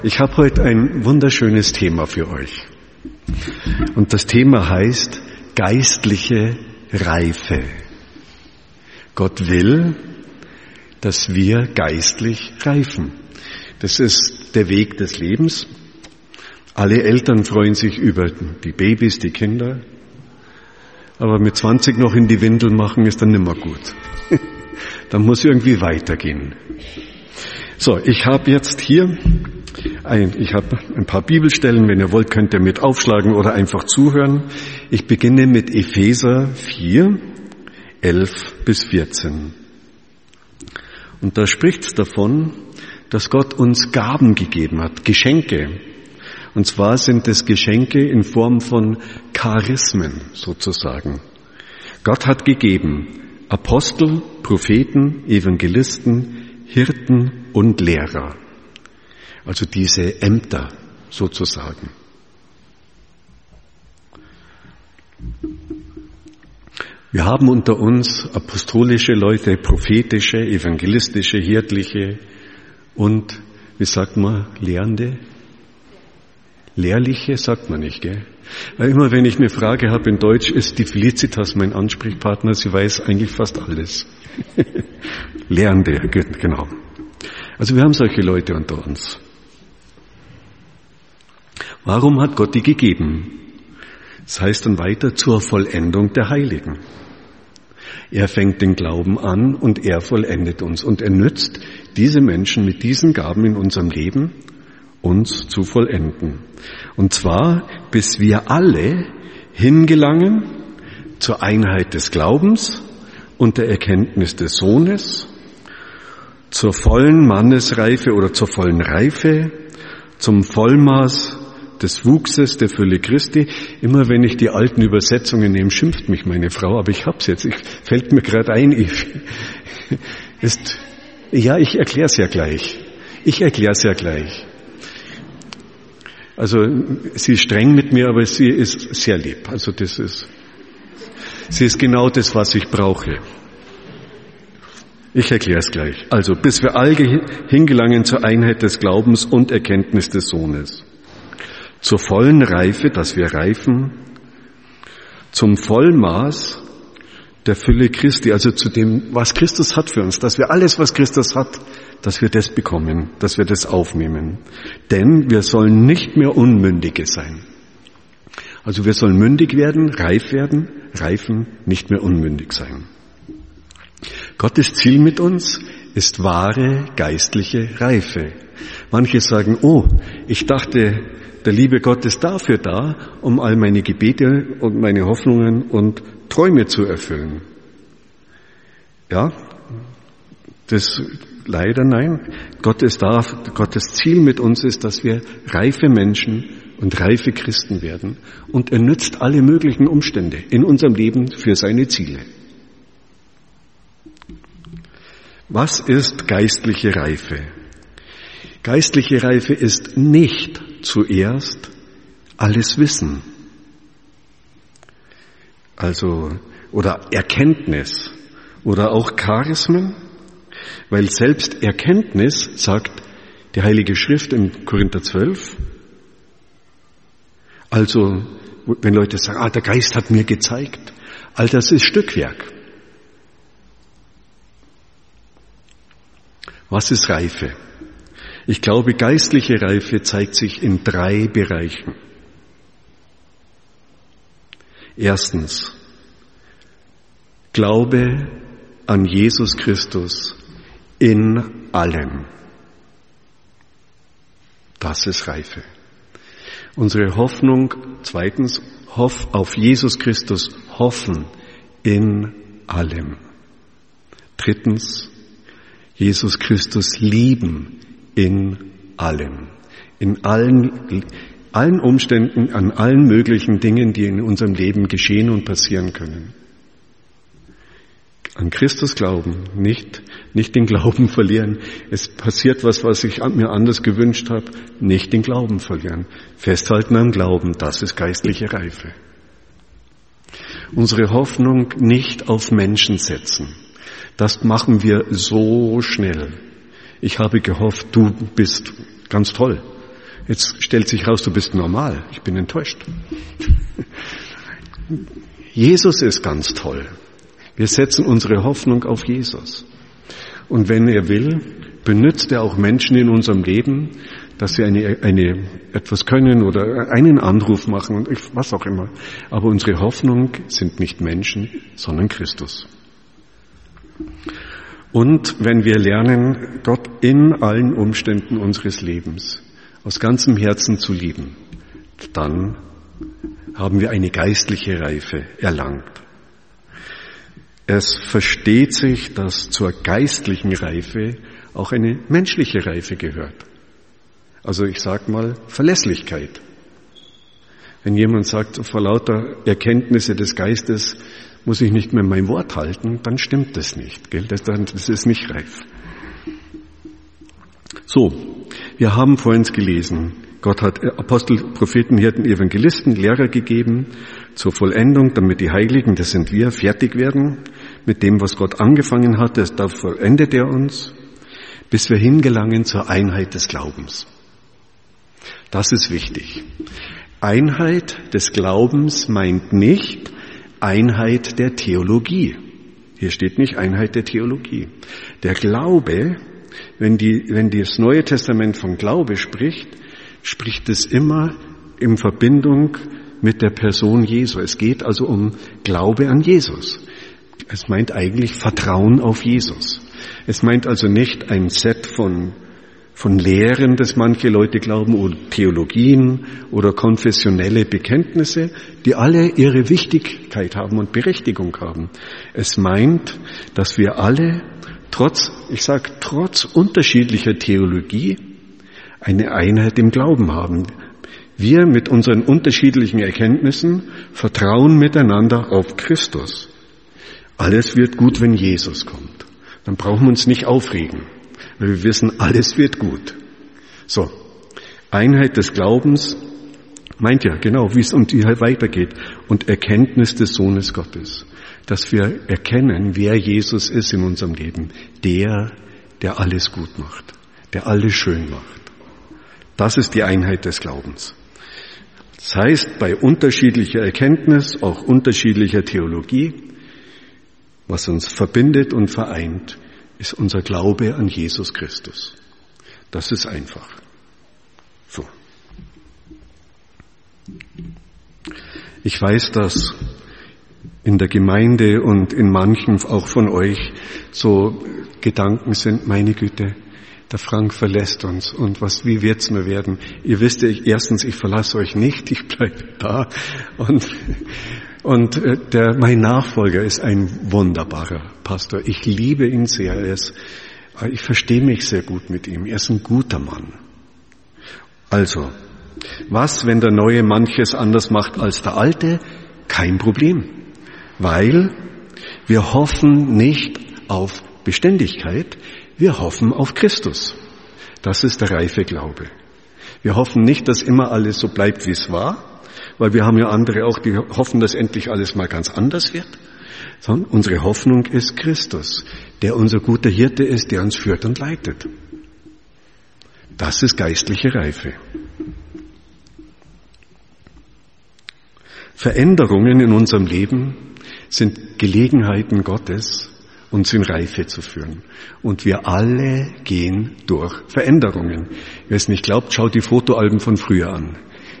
Ich habe heute ein wunderschönes Thema für euch. Und das Thema heißt geistliche Reife. Gott will, dass wir geistlich reifen. Das ist der Weg des Lebens. Alle Eltern freuen sich über die Babys, die Kinder. Aber mit 20 noch in die Windel machen ist dann nimmer gut. Dann muss irgendwie weitergehen. So, ich habe jetzt hier ein paar Bibelstellen. Wenn ihr wollt, könnt ihr mit aufschlagen oder einfach zuhören. Ich beginne mit Epheser 4, 11 bis 14. Und da spricht es davon, dass Gott uns Gaben gegeben hat, Geschenke. Und zwar sind es Geschenke in Form von Charismen sozusagen. Gott hat gegeben Apostel, Propheten, Evangelisten, Hirten und Lehrer. Also diese Ämter sozusagen. Wir haben unter uns apostolische Leute, prophetische, evangelistische, hirtliche und, wie sagt man, Lehrende? Lehrliche sagt man nicht, gell? Weil immer wenn ich eine Frage habe in Deutsch, ist die Felicitas mein Ansprechpartner, sie weiß eigentlich fast alles. Lehrende, genau. Also wir haben solche Leute unter uns. Warum hat Gott die gegeben? Das heißt dann weiter, zur Vollendung der Heiligen. Er fängt den Glauben an und er vollendet uns. Und er nützt diese Menschen mit diesen Gaben in unserem Leben, uns zu vollenden. Und zwar, bis wir alle hingelangen zur Einheit des Glaubens und der Erkenntnis des Sohnes, zur vollen Mannesreife oder zur vollen Reife, zum Vollmaß des Wuchses der Fülle Christi. Immer wenn ich die alten Übersetzungen nehme, schimpft mich meine Frau, aber ich hab's jetzt. Fällt mir gerade ein. Ich erkläre es ja gleich. Also sie ist streng mit mir, aber sie ist sehr lieb. Also sie ist genau das, was ich brauche. Ich erkläre es gleich. Also bis wir alle hingelangen zur Einheit des Glaubens und Erkenntnis des Sohnes. Zur vollen Reife, dass wir reifen, zum Vollmaß der Fülle Christi, also zu dem, was Christus hat für uns, dass wir alles, was Christus hat, dass wir das bekommen, dass wir das aufnehmen. Denn wir sollen nicht mehr Unmündige sein. Also wir sollen mündig werden, reifen, nicht mehr unmündig sein. Gottes Ziel mit uns ist wahre geistliche Reife. Manche sagen, ich dachte, der liebe Gott ist dafür da, um all meine Gebete und meine Hoffnungen und Träume zu erfüllen. Ja, das leider nein. Gottes Ziel mit uns ist, dass wir reife Menschen und reife Christen werden. Und er nützt alle möglichen Umstände in unserem Leben für seine Ziele. Was ist geistliche Reife? Geistliche Reife ist nicht zuerst alles Wissen. Oder Erkenntnis. Oder auch Charismen. Weil selbst Erkenntnis, sagt die Heilige Schrift in Korinther 12, also wenn Leute sagen, der Geist hat mir gezeigt, all das ist Stückwerk. Was ist Reife? Ich glaube, geistliche Reife zeigt sich in 3 Bereichen. Erstens, Glaube an Jesus Christus in allem. Das ist Reife. Unsere Hoffnung, zweitens, auf Jesus Christus hoffen in allem. Drittens, Jesus Christus lieben in allem. In allen Umständen, an allen möglichen Dingen, die in unserem Leben geschehen und passieren können. An Christus glauben, nicht den Glauben verlieren. Es passiert was ich mir anders gewünscht habe, nicht den Glauben verlieren. Festhalten am Glauben, das ist geistliche Reife. Unsere Hoffnung nicht auf Menschen setzen. Das machen wir so schnell. Ich habe gehofft, du bist ganz toll. Jetzt stellt sich raus, du bist normal. Ich bin enttäuscht. Jesus ist ganz toll. Wir setzen unsere Hoffnung auf Jesus. Und wenn er will, benutzt er auch Menschen in unserem Leben, dass sie etwas können oder einen Anruf machen und was auch immer. Aber unsere Hoffnung sind nicht Menschen, sondern Christus. Und wenn wir lernen, Gott in allen Umständen unseres Lebens aus ganzem Herzen zu lieben, dann haben wir eine geistliche Reife erlangt. Es versteht sich, dass zur geistlichen Reife auch eine menschliche Reife gehört. Also ich sag mal Verlässlichkeit. Wenn jemand sagt, vor lauter Erkenntnisse des Geistes muss ich nicht mehr mein Wort halten, dann stimmt das nicht. Gell? Das ist nicht reif. So, wir haben vorhin gelesen, Gott hat Apostel, Propheten, Hirten, Evangelisten, Lehrer gegeben zur Vollendung, damit die Heiligen, das sind wir, fertig werden mit dem, was Gott angefangen hat. Da vollendet er uns, bis wir hingelangen zur Einheit des Glaubens. Das ist wichtig. Einheit des Glaubens meint nicht Einheit der Theologie. Hier steht nicht Einheit der Theologie. Der Glaube, wenn das Neue Testament von Glaube spricht, spricht es immer in Verbindung mit der Person Jesu. Es geht also um Glaube an Jesus. Es meint eigentlich Vertrauen auf Jesus. Es meint also nicht ein Set von Lehren, das manche Leute glauben, oder Theologien oder konfessionelle Bekenntnisse, die alle ihre Wichtigkeit haben und Berechtigung haben. Es meint, dass wir alle trotz unterschiedlicher Theologie eine Einheit im Glauben haben. Wir mit unseren unterschiedlichen Erkenntnissen vertrauen miteinander auf Christus. Alles wird gut, wenn Jesus kommt. Dann brauchen wir uns nicht aufregen, weil wir wissen, alles wird gut. So, Einheit des Glaubens meint ja genau, wie es um die weitergeht. Und Erkenntnis des Sohnes Gottes. Dass wir erkennen, wer Jesus ist in unserem Leben. Der alles gut macht. Der alles schön macht. Das ist die Einheit des Glaubens. Das heißt, bei unterschiedlicher Erkenntnis, auch unterschiedlicher Theologie, was uns verbindet und vereint, ist unser Glaube an Jesus Christus. Das ist einfach. So. Ich weiß, dass in der Gemeinde und in manchen auch von euch so Gedanken sind, meine Güte, der Frank verlässt uns und wie wird's mir werden? Ihr wisst ja, erstens, ich verlasse euch nicht, ich bleibe da und mein Nachfolger ist ein wunderbarer Pastor. Ich liebe ihn sehr. Ich verstehe mich sehr gut mit ihm. Er ist ein guter Mann. Also, was, wenn der Neue manches anders macht als der Alte? Kein Problem. Weil wir hoffen nicht auf Beständigkeit, wir hoffen auf Christus. Das ist der reife Glaube. Wir hoffen nicht, dass immer alles so bleibt, wie es war, weil wir haben ja andere auch, die hoffen, dass endlich alles mal ganz anders wird. Sondern unsere Hoffnung ist Christus, der unser guter Hirte ist, der uns führt und leitet. Das ist geistliche Reife. Veränderungen in unserem Leben sind Gelegenheiten Gottes, uns in Reife zu führen. Und wir alle gehen durch Veränderungen. Wer es nicht glaubt, schaut die Fotoalben von früher an.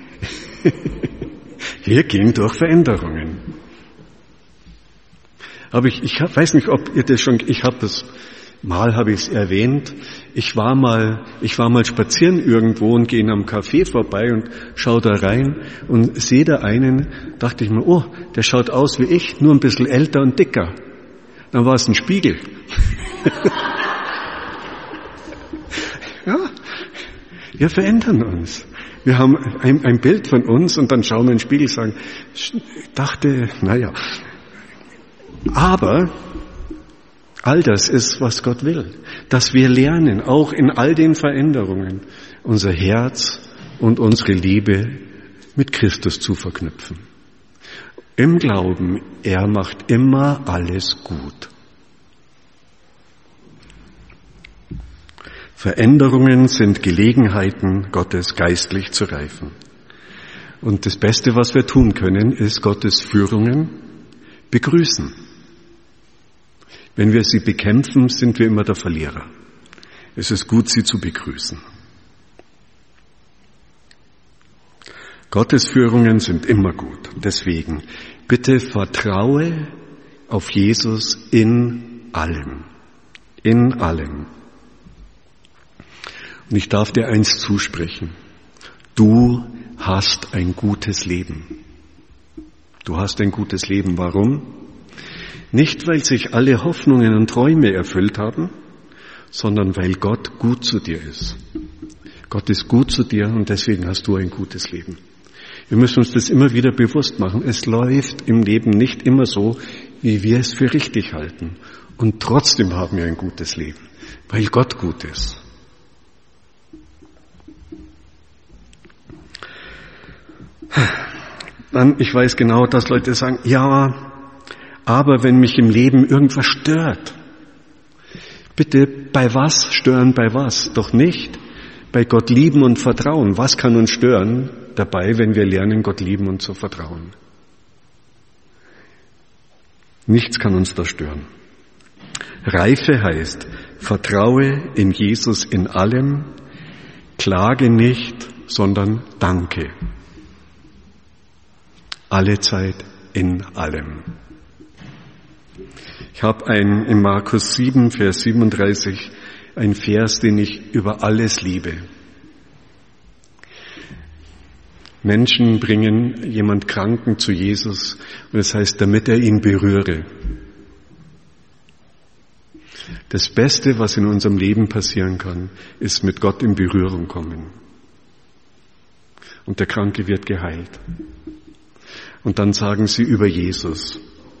Wir gehen durch Veränderungen. Aber ich weiß nicht, ob ihr das schon, habe ich es erwähnt. Ich war mal spazieren irgendwo und gehe am Café vorbei und schaue da rein und sehe da einen, dachte ich mir, oh, der schaut aus wie ich, nur ein bisschen älter und dicker. Dann war es ein Spiegel. Ja, wir verändern uns. Wir haben ein Bild von uns und dann schauen wir in den Spiegel und sagen, ich dachte, naja. Aber all das ist, was Gott will. Dass wir lernen, auch in all den Veränderungen, unser Herz und unsere Liebe mit Christus zu verknüpfen. Im Glauben, er macht immer alles gut. Veränderungen sind Gelegenheiten, Gottes geistlich zu reifen. Und das Beste, was wir tun können, ist Gottes Führungen begrüßen. Wenn wir sie bekämpfen, sind wir immer der Verlierer. Es ist gut, sie zu begrüßen. Gottes Führungen sind immer gut. Deswegen, bitte vertraue auf Jesus in allem. In allem. Und ich darf dir eins zusprechen. Du hast ein gutes Leben. Du hast ein gutes Leben. Warum? Nicht, weil sich alle Hoffnungen und Träume erfüllt haben, sondern weil Gott gut zu dir ist. Gott ist gut zu dir und deswegen hast du ein gutes Leben. Wir müssen uns das immer wieder bewusst machen. Es läuft im Leben nicht immer so, wie wir es für richtig halten. Und trotzdem haben wir ein gutes Leben, weil Gott gut ist. Dann, ich weiß genau, dass Leute sagen, ja, aber wenn mich im Leben irgendwas stört, bitte, bei was stören, bei was? Doch nicht bei Gott lieben und vertrauen. Was kann uns stören dabei, wenn wir lernen, Gott lieben und zu vertrauen? Nichts kann uns da stören. Reife heißt, vertraue in Jesus in allem, klage nicht, sondern danke. Alle Zeit in allem. Ich habe in Markus 7, Vers 37, ein Vers, den ich über alles liebe. Menschen bringen jemand Kranken zu Jesus und das heißt, damit er ihn berühre. Das Beste, was in unserem Leben passieren kann, ist mit Gott in Berührung kommen. Und der Kranke wird geheilt. Und dann sagen sie über Jesus.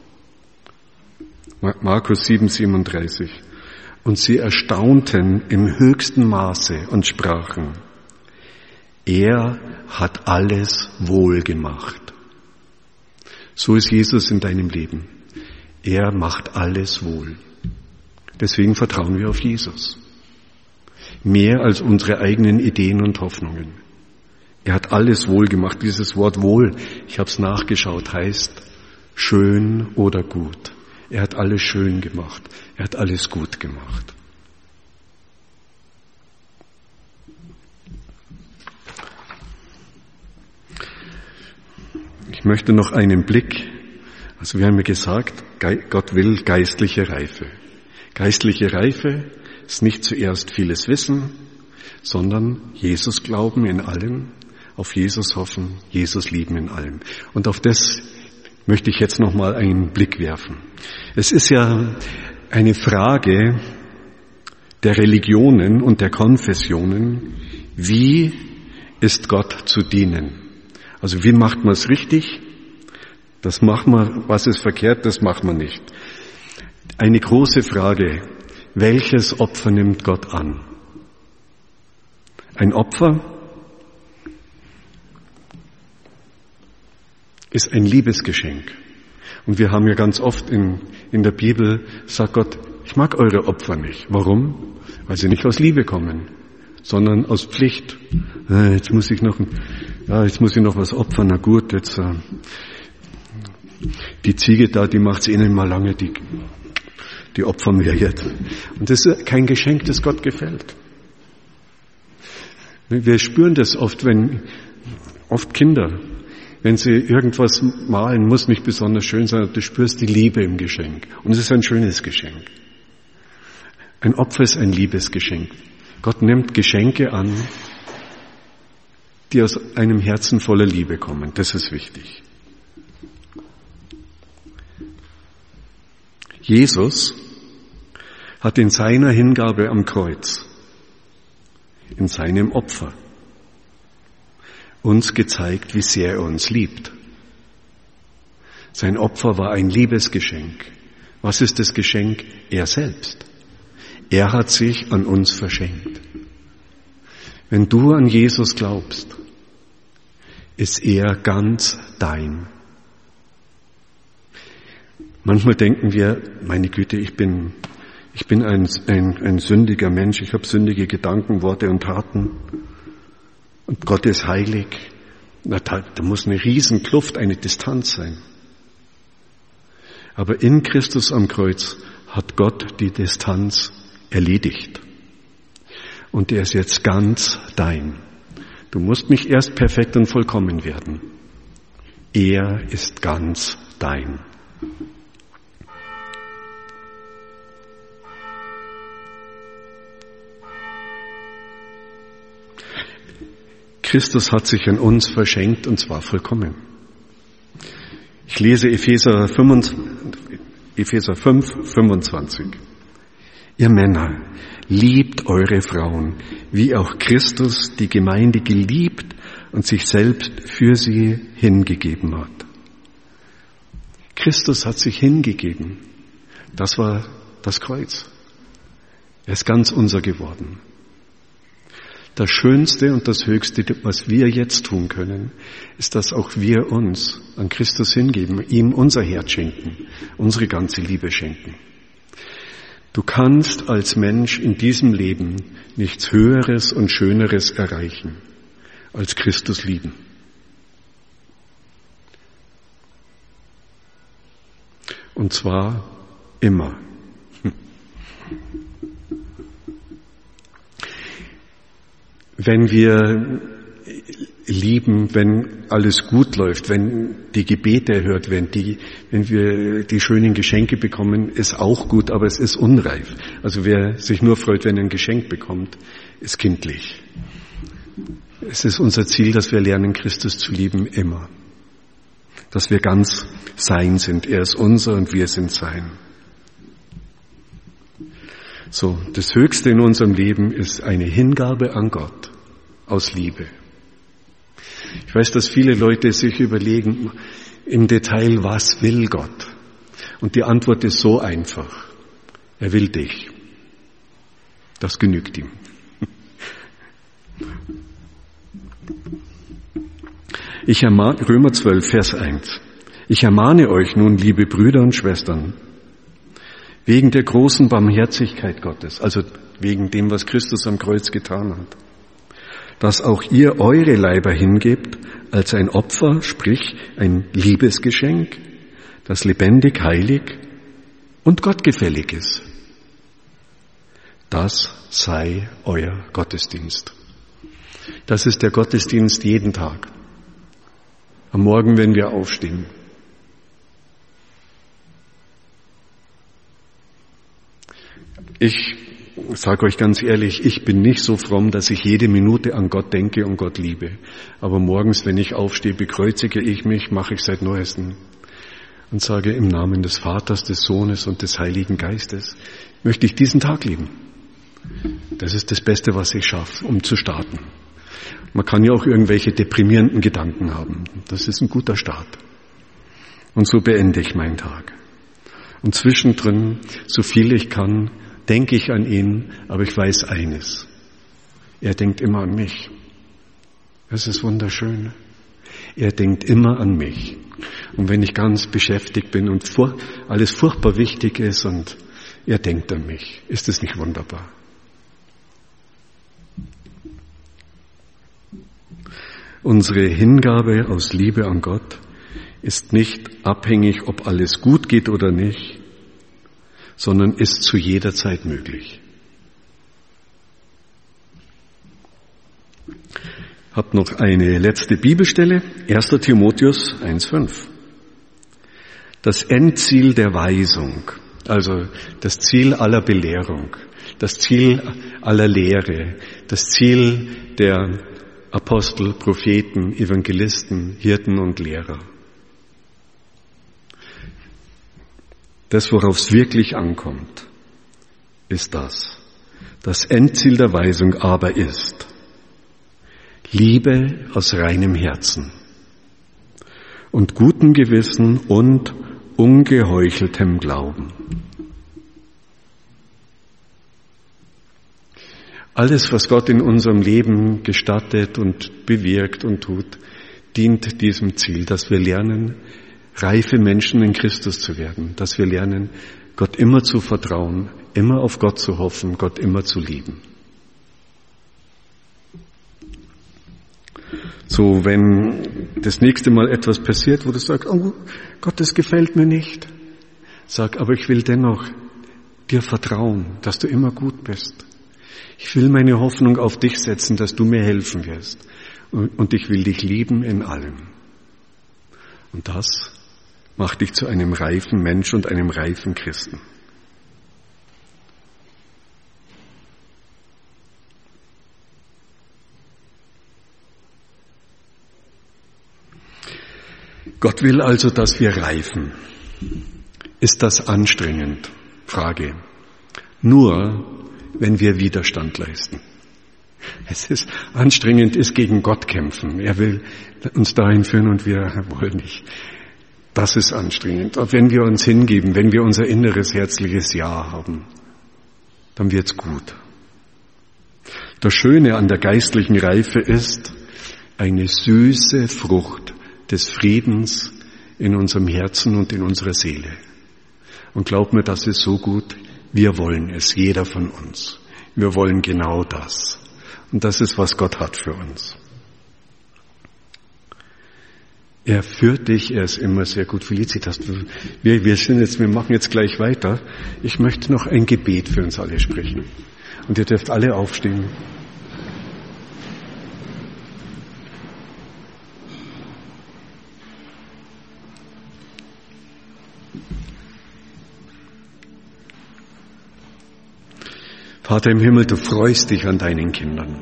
Markus 7, 37. Und sie erstaunten im höchsten Maße und sprachen, er hat alles wohl gemacht. So ist Jesus in deinem Leben. Er macht alles wohl. Deswegen vertrauen wir auf Jesus. Mehr als unsere eigenen Ideen und Hoffnungen. Er hat alles wohl gemacht. Dieses Wort wohl, ich habe es nachgeschaut, heißt schön oder gut. Er hat alles schön gemacht. Er hat alles gut gemacht. Ich möchte noch einen Blick, also wir haben ja gesagt, Gott will geistliche Reife. Geistliche Reife ist nicht zuerst vieles Wissen, sondern Jesus glauben in allem, auf Jesus hoffen, Jesus lieben in allem. Und auf das möchte ich jetzt noch mal einen Blick werfen. Es ist ja eine Frage der Religionen und der Konfessionen, wie ist Gott zu dienen? Also wie macht man es richtig? Das machen wir, was ist verkehrt, das machen wir nicht. Eine große Frage, welches Opfer nimmt Gott an? Ein Opfer ist ein Liebesgeschenk. Und wir haben ja ganz oft in der Bibel, sagt Gott, ich mag eure Opfer nicht. Warum? Weil sie nicht aus Liebe kommen, sondern aus Pflicht. Jetzt muss ich noch was opfern. Na gut, jetzt die Ziege da, die macht's ihnen mal lange, die opfern wir jetzt. Und das ist kein Geschenk, das Gott gefällt. Wir spüren das oft, oft Kinder, wenn sie irgendwas malen, muss nicht besonders schön sein, aber du spürst die Liebe im Geschenk. Und es ist ein schönes Geschenk. Ein Opfer ist ein Liebesgeschenk. Gott nimmt Geschenke an, die aus einem Herzen voller Liebe kommen. Das ist wichtig. Jesus hat in seiner Hingabe am Kreuz, in seinem Opfer, uns gezeigt, wie sehr er uns liebt. Sein Opfer war ein Liebesgeschenk. Was ist das Geschenk? Er selbst. Er hat sich an uns verschenkt. Wenn du an Jesus glaubst, ist er ganz dein. Manchmal denken wir, meine Güte, ich bin Ich bin ein sündiger Mensch, ich habe sündige Gedanken, Worte und Taten. Und Gott ist heilig. Na, da muss eine Riesenkluft, eine Distanz sein. Aber in Christus am Kreuz hat Gott die Distanz erledigt. Und er ist jetzt ganz dein. Du musst nicht erst perfekt und vollkommen werden. Er ist ganz dein. Christus hat sich an uns verschenkt und zwar vollkommen. Ich lese Epheser 5, 25. Ihr Männer, liebt eure Frauen, wie auch Christus die Gemeinde geliebt und sich selbst für sie hingegeben hat. Christus hat sich hingegeben. Das war das Kreuz. Er ist ganz unser geworden. Das Schönste und das Höchste, was wir jetzt tun können, ist, dass auch wir uns an Christus hingeben, ihm unser Herz schenken, unsere ganze Liebe schenken. Du kannst als Mensch in diesem Leben nichts Höheres und Schöneres erreichen, als Christus lieben. Und zwar immer. Wenn wir lieben, wenn alles gut läuft, wenn die Gebete erhört werden, wenn wir die schönen Geschenke bekommen, ist auch gut, aber es ist unreif. Also wer sich nur freut, wenn er ein Geschenk bekommt, ist kindlich. Es ist unser Ziel, dass wir lernen, Christus zu lieben, immer. Dass wir ganz sein sind. Er ist unser und wir sind sein. So, das Höchste in unserem Leben ist eine Hingabe an Gott aus Liebe. Ich weiß, dass viele Leute sich überlegen im Detail, was will Gott? Und die Antwort ist so einfach. Er will dich. Das genügt ihm. Römer 12, Vers 1. Ich ermahne euch nun, liebe Brüder und Schwestern, wegen der großen Barmherzigkeit Gottes, also wegen dem, was Christus am Kreuz getan hat, dass auch ihr eure Leiber hingebt als ein Opfer, sprich ein Liebesgeschenk, das lebendig, heilig und gottgefällig ist. Das sei euer Gottesdienst. Das ist der Gottesdienst jeden Tag. Am Morgen, wenn wir aufstehen. Ich sage euch ganz ehrlich, ich bin nicht so fromm, dass ich jede Minute an Gott denke und Gott liebe. Aber morgens, wenn ich aufstehe, bekreuzige ich mich, mache ich seit Neuestem und sage im Namen des Vaters, des Sohnes und des Heiligen Geistes, möchte ich diesen Tag lieben. Das ist das Beste, was ich schaffe, um zu starten. Man kann ja auch irgendwelche deprimierenden Gedanken haben. Das ist ein guter Start. Und so beende ich meinen Tag. Und zwischendrin, so viel ich kann, denke ich an ihn, aber ich weiß eines. Er denkt immer an mich. Das ist wunderschön. Er denkt immer an mich. Und wenn ich ganz beschäftigt bin und alles furchtbar wichtig ist und er denkt an mich, ist es nicht wunderbar? Unsere Hingabe aus Liebe an Gott ist nicht abhängig, ob alles gut geht oder nicht, sondern ist zu jeder Zeit möglich. Ich habe noch eine letzte Bibelstelle, 1. Timotheus 1,5. Das Endziel der Weisung, also das Ziel aller Belehrung, das Ziel aller Lehre, das Ziel der Apostel, Propheten, Evangelisten, Hirten und Lehrer. Das, worauf es wirklich ankommt, ist das. Das Endziel der Weisung aber ist Liebe aus reinem Herzen und gutem Gewissen und ungeheucheltem Glauben. Alles, was Gott in unserem Leben gestattet und bewirkt und tut, dient diesem Ziel, dass wir lernen, reife Menschen in Christus zu werden, dass wir lernen, Gott immer zu vertrauen, immer auf Gott zu hoffen, Gott immer zu lieben. So, wenn das nächste Mal etwas passiert, wo du sagst, oh Gott, das gefällt mir nicht, sag, aber ich will dennoch dir vertrauen, dass du immer gut bist. Ich will meine Hoffnung auf dich setzen, dass du mir helfen wirst. Und ich will dich lieben in allem. Und das macht dich zu einem reifen Mensch und einem reifen Christen. Gott will also, dass wir reifen. Ist das anstrengend? Frage. Nur, wenn wir Widerstand leisten. Es ist anstrengend, ist gegen Gott kämpfen. Er will uns dahin führen und wir wollen nicht. Das ist anstrengend. Aber wenn wir uns hingeben, wenn wir unser inneres, herzliches Ja haben, dann wird's gut. Das Schöne an der geistlichen Reife ist eine süße Frucht des Friedens in unserem Herzen und in unserer Seele. Und glaub mir, das ist so gut. Wir wollen es, jeder von uns. Wir wollen genau das. Und das ist, was Gott hat für uns. Er führt dich, er ist immer sehr gut. Felicitas, wir machen jetzt gleich weiter. Ich möchte noch ein Gebet für uns alle sprechen. Und ihr dürft alle aufstehen. Vater im Himmel, du freust dich an deinen Kindern.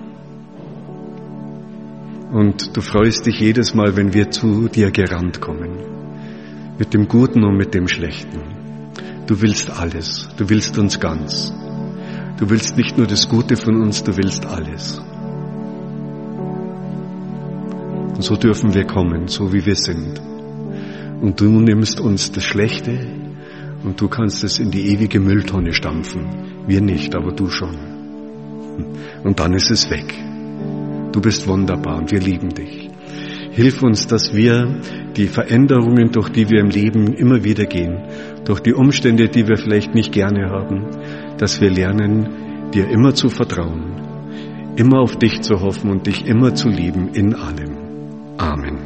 Und du freust dich jedes Mal, wenn wir zu dir gerannt kommen. Mit dem Guten und mit dem Schlechten. Du willst alles. Du willst uns ganz. Du willst nicht nur das Gute von uns, du willst alles. Und so dürfen wir kommen, so wie wir sind. Und du nimmst uns das Schlechte und du kannst es in die ewige Mülltonne stampfen. Wir nicht, aber du schon. Und dann ist es weg. Du bist wunderbar und wir lieben dich. Hilf uns, dass wir die Veränderungen, durch die wir im Leben immer wieder gehen, durch die Umstände, die wir vielleicht nicht gerne haben, dass wir lernen, dir immer zu vertrauen, immer auf dich zu hoffen und dich immer zu lieben in allem. Amen.